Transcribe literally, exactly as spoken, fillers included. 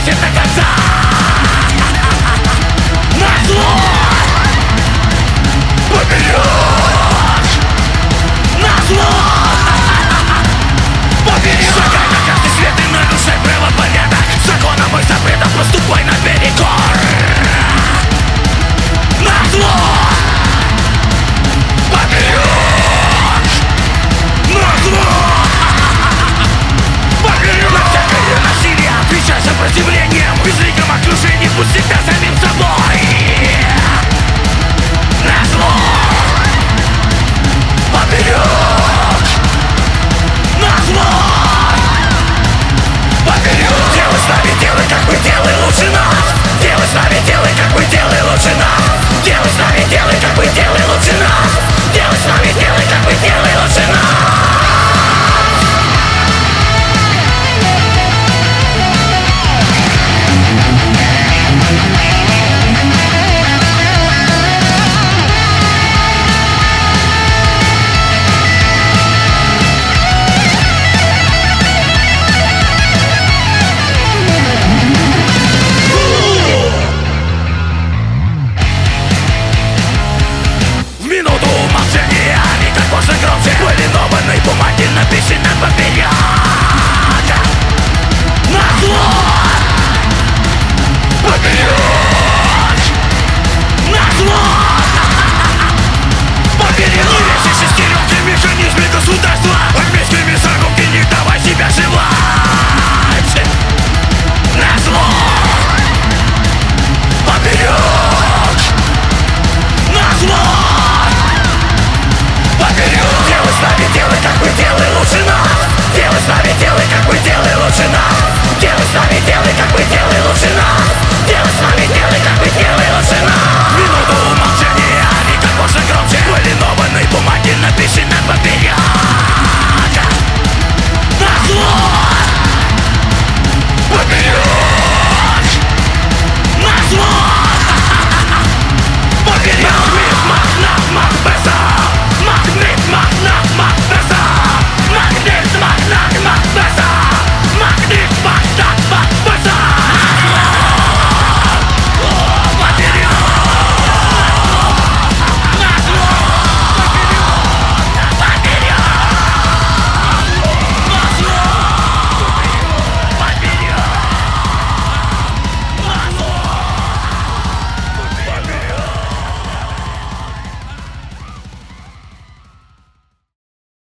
значит до конца. Назло поперёк, назло поперёк. Шагай на каждый свет и нарушай правопорядок. Законом и запретом поступай наперекор. Назло поперёк, назло поперёк. На всякое насилие отвечай сопротивлением. Безликом окружении будь всегда самим собой. Назло поперёк, назло поперёк. Делай с нами, делай как мы, делай лучше нас. Делай с нами, делай как мы, делай лучше нас. Делай с нами, делай как мы, делай лучше нас.